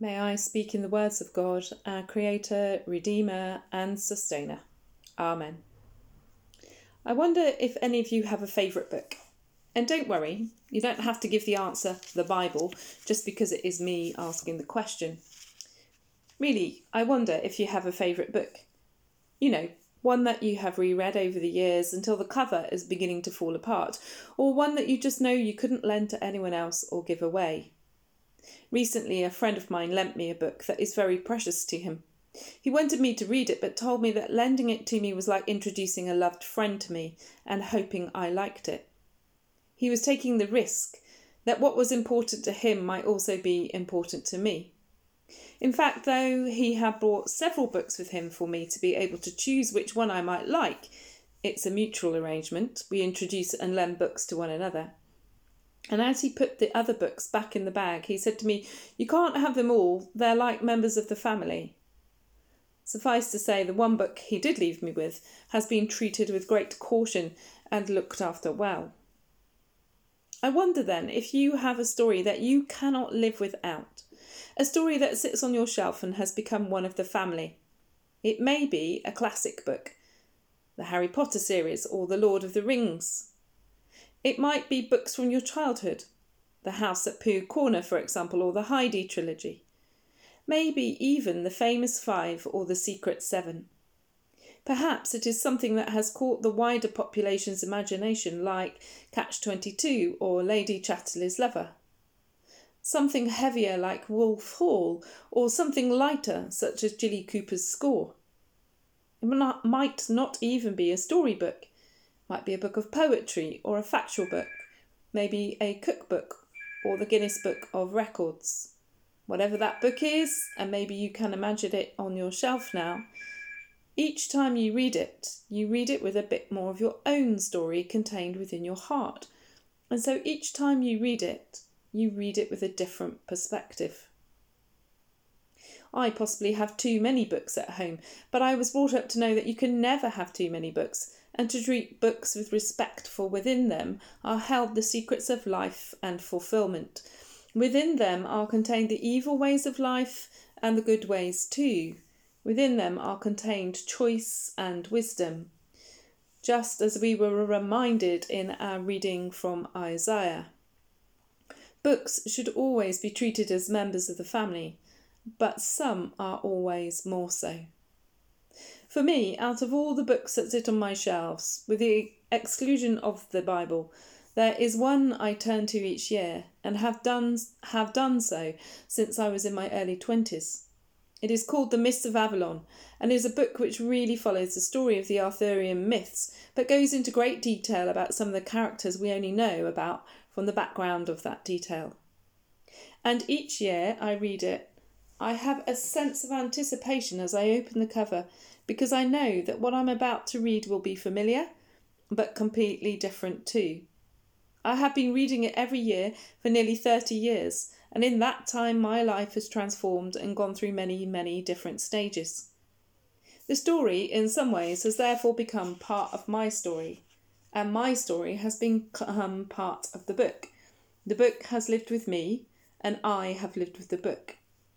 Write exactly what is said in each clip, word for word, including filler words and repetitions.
May I speak in the words of God, our Creator, Redeemer and Sustainer. Amen. I wonder if any of you have a favourite book. And don't worry, you don't have to give the answer, the Bible, just because it is me asking the question. Really, I wonder if you have a favourite book. You know, one that you have reread over the years until the cover is beginning to fall apart, or one that you just know you couldn't lend to anyone else or give away. Recently, a friend of mine lent me a book that is very precious to him. He wanted me to read it, but told me that lending it to me was like introducing a loved friend to me and hoping I liked it. He was taking the risk that what was important to him might also be important to me. In fact, though he had brought several books with him for me to be able to choose which one I might like, it's a mutual arrangement. We introduce and lend books to one another. And as he put the other books back in the bag, he said to me, "You can't have them all, they're like members of the family." Suffice to say, the one book he did leave me with has been treated with great caution and looked after well. I wonder then if you have a story that you cannot live without, a story that sits on your shelf and has become one of the family. It may be a classic book, the Harry Potter series or the Lord of the Rings. It might be books from your childhood, The House at Pooh Corner, for example, or the Heidi trilogy. Maybe even The Famous Five or The Secret Seven. Perhaps it is something that has caught the wider population's imagination, like Catch twenty-two or Lady Chatterley's Lover. Something heavier like Wolf Hall, or something lighter such as Jilly Cooper's Score. It might not even be a storybook. Might be a book of poetry or a factual book, maybe a cookbook or the Guinness Book of Records. Whatever that book is, and maybe you can imagine it on your shelf now, each time you read it, you read it with a bit more of your own story contained within your heart. And so each time you read it, you read it with a different perspective. I possibly have too many books at home, but I was brought up to know that you can never have too many books, and to treat books with respect, for within them are held the secrets of life and fulfilment. Within them are contained the evil ways of life and the good ways too. Within them are contained choice and wisdom, just as we were reminded in our reading from Isaiah. Books should always be treated as members of the family, but some are always more so. For me, out of all the books that sit on my shelves, with the exclusion of the Bible, there is one I turn to each year and have done have done so since I was in my early twenties. It is called The Mists of Avalon and is a book which really follows the story of the Arthurian myths, but goes into great detail about some of the characters we only know about from the background of that detail. And each year I read it, I have a sense of anticipation as I open the cover, because I know that what I'm about to read will be familiar, but completely different too. I have been reading it every year for nearly thirty years, and in that time my life has transformed and gone through many, many different stages. The story, in some ways, has therefore become part of my story, and my story has become part of the book. The book has lived with me, and I have lived with the book.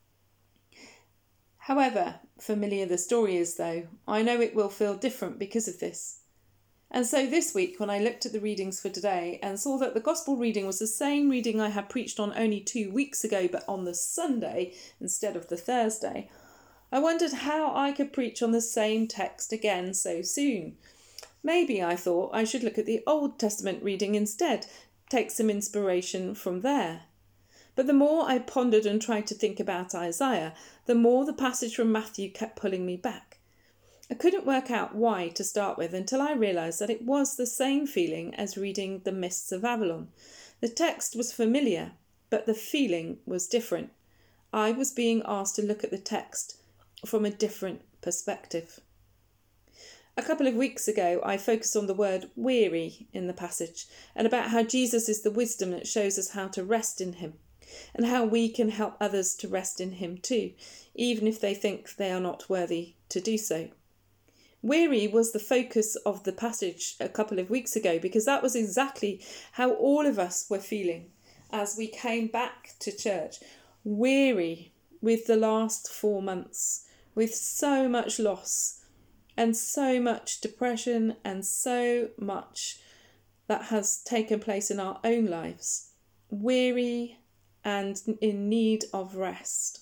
However familiar the story is, though, I know it will feel different because of this. And so this week, when I looked at the readings for today and saw that the Gospel reading was the same reading I had preached on only two weeks ago, but on the Sunday instead of the Thursday, I wondered how I could preach on the same text again so soon. Maybe, I thought, I should look at the Old Testament reading instead, take some inspiration from there. But the more I pondered and tried to think about Isaiah, the more the passage from Matthew kept pulling me back. I couldn't work out why to start with until I realised that it was the same feeling as reading The Mists of Avalon. The text was familiar, but the feeling was different. I was being asked to look at the text from a different perspective. A couple of weeks ago, I focused on the word weary in the passage and about how Jesus is the wisdom that shows us how to rest in him, and how we can help others to rest in him too, even if they think they are not worthy to do so. Weary was the focus of the passage a couple of weeks ago, because that was exactly how all of us were feeling as we came back to church. Weary, with the last four months, with so much loss and so much depression and so much that has taken place in our own lives, weary and in need of rest.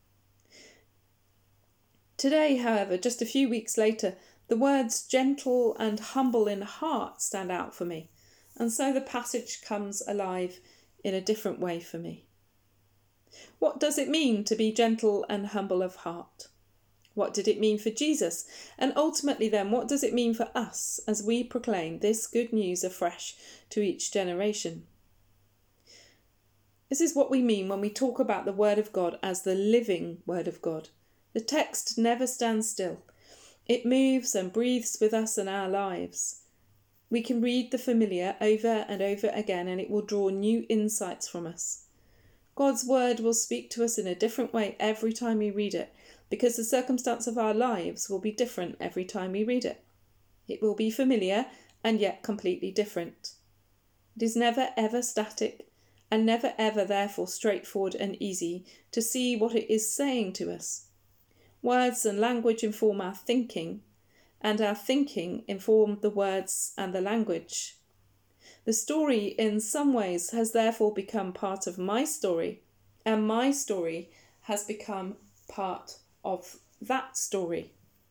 Today, however, just a few weeks later, the words gentle and humble in heart stand out for me, and so the passage comes alive in a different way for me. What does it mean to be gentle and humble of heart? What did it mean for Jesus? And ultimately then, what does it mean for us as we proclaim this good news afresh to each generation? This is what we mean when we talk about the Word of God as the living Word of God. The text never stands still. It moves and breathes with us in our lives. We can read the familiar over and over again, and it will draw new insights from us. God's Word will speak to us in a different way every time we read it, because the circumstance of our lives will be different every time we read it. It will be familiar and yet completely different. It is never ever static, and never ever therefore straightforward and easy to see what it is saying to us. Words and language inform our thinking, and our thinking inform the words and the language. The story in some ways has therefore become part of my story, and my story has become part of that story.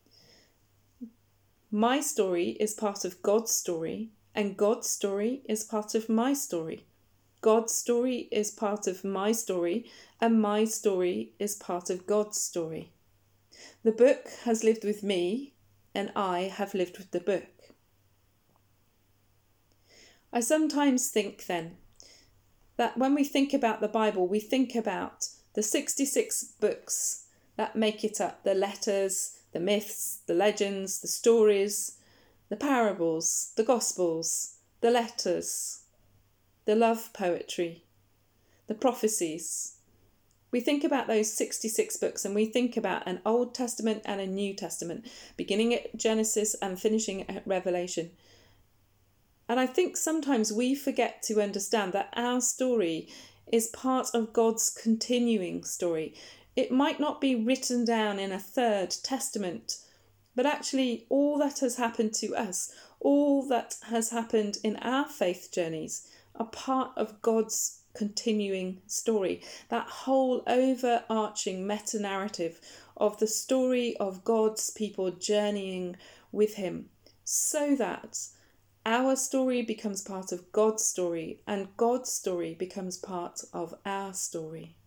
My story is part of God's story, and God's story is part of my story. God's story is part of my story, and my story is part of God's story. The book has lived with me, and I have lived with the book. I sometimes think then that when we think about the Bible, we think about the sixty-six books that make it up, the letters, the myths, the legends, the stories, the parables, the gospels, the letters, the love poetry, the prophecies. We think about those sixty-six books, and we think about an Old Testament and a New Testament, beginning at Genesis and finishing at Revelation. And I think sometimes we forget to understand that our story is part of God's continuing story. It might not be written down in a third testament, but actually all that has happened to us, all that has happened in our faith journeys, are part of God's continuing story. That whole overarching meta-narrative of the story of God's people journeying with him, so that our story becomes part of God's story, and God's story becomes part of our story.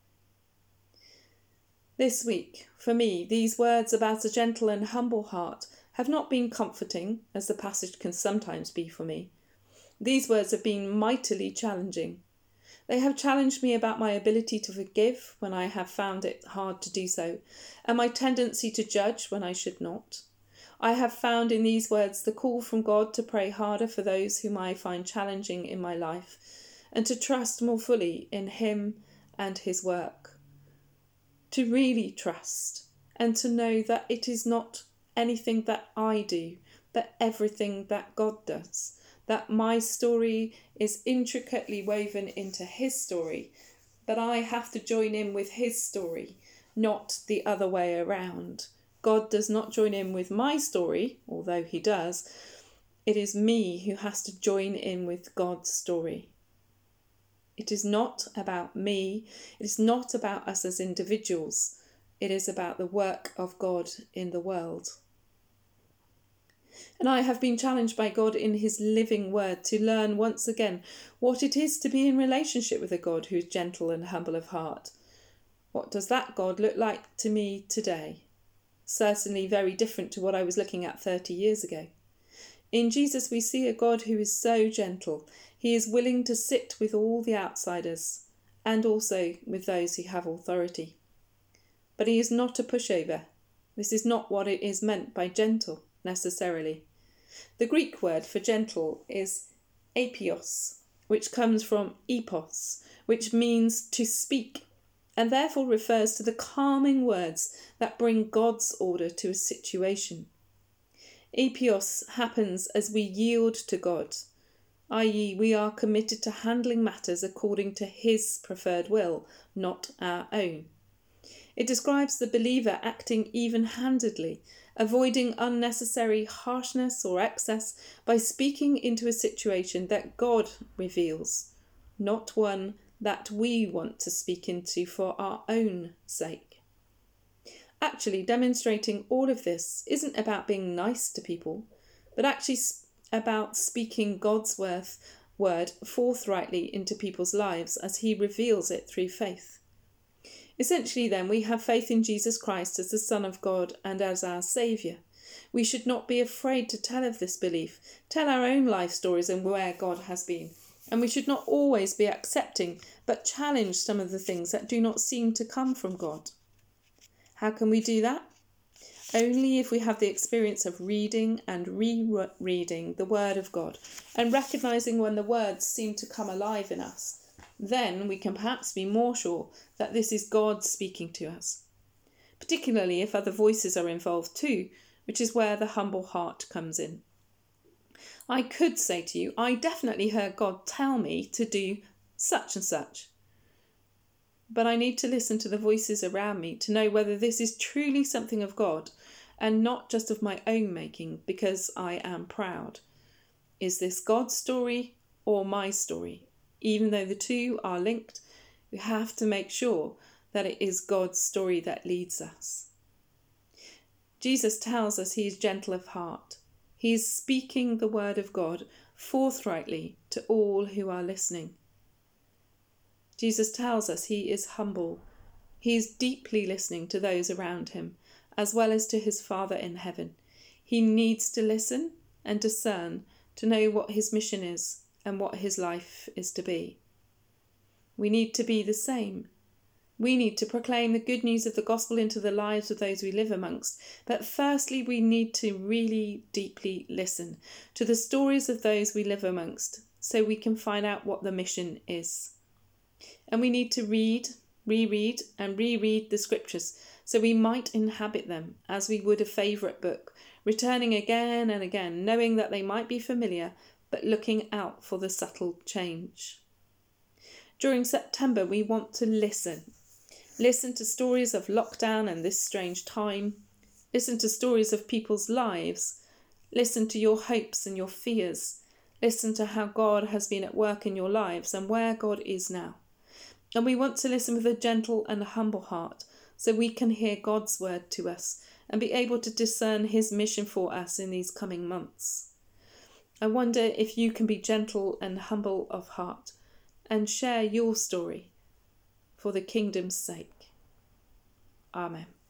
This week, for me, these words about a gentle and humble heart have not been comforting, as the passage can sometimes be for me. These words have been mightily challenging. They have challenged me about my ability to forgive when I have found it hard to do so, and my tendency to judge when I should not. I have found in these words the call from God to pray harder for those whom I find challenging in my life, and to trust more fully in him and his work. To really trust, and to know that it is not anything that I do, but everything that God does. That my story is intricately woven into his story, but I have to join in with his story, not the other way around. God does not join in with my story, although he does. It is me who has to join in with God's story. It is not about me. It is not about us as individuals. It is about the work of God in the world. And I have been challenged by God in his living word to learn once again what it is to be in relationship with a God who is gentle and humble of heart. What does that God look like to me today? Certainly very different to what I was looking at thirty years ago. In Jesus we see a God who is so gentle. He is willing to sit with all the outsiders and also with those who have authority. But he is not a pushover. This is not what it is meant by gentle, necessarily. The Greek word for gentle is apios, which comes from epos, which means to speak, and therefore refers to the calming words that bring God's order to a situation. Apios happens as we yield to God, that is we are committed to handling matters according to his preferred will, not our own. It describes the believer acting even-handedly, avoiding unnecessary harshness or excess by speaking into a situation that God reveals, not one that we want to speak into for our own sake. Actually, demonstrating all of this isn't about being nice to people, but actually about speaking God's word forthrightly into people's lives as he reveals it through faith. Essentially, then, we have faith in Jesus Christ as the Son of God and as our Saviour. We should not be afraid to tell of this belief, tell our own life stories and where God has been. And we should not always be accepting, but challenge some of the things that do not seem to come from God. How can we do that? Only if we have the experience of reading and re-reading the Word of God and recognising when the words seem to come alive in us. Then we can perhaps be more sure that this is God speaking to us, particularly if other voices are involved too, which is where the humble heart comes in. I could say to you, I definitely heard God tell me to do such and such. But I need to listen to the voices around me to know whether this is truly something of God and not just of my own making because I am proud. Is this God's story or my story? Even though the two are linked, we have to make sure that it is God's story that leads us. Jesus tells us he is gentle of heart. He is speaking the word of God forthrightly to all who are listening. Jesus tells us he is humble. He is deeply listening to those around him, as well as to his Father in heaven. He needs to listen and discern to know what his mission is and what his life is to be. We need to be the same. We need to proclaim the good news of the gospel into the lives of those we live amongst. But firstly, we need to really deeply listen to the stories of those we live amongst so we can find out what the mission is. And we need to read, reread and reread the scriptures so we might inhabit them as we would a favourite book, returning again and again, knowing that they might be familiar, but looking out for the subtle change. During September, we want to listen. Listen to stories of lockdown and this strange time. Listen to stories of people's lives. Listen to your hopes and your fears. Listen to how God has been at work in your lives and where God is now. And we want to listen with a gentle and humble heart so we can hear God's word to us and be able to discern his mission for us in these coming months. I wonder if you can be gentle and humble of heart and share your story for the kingdom's sake. Amen.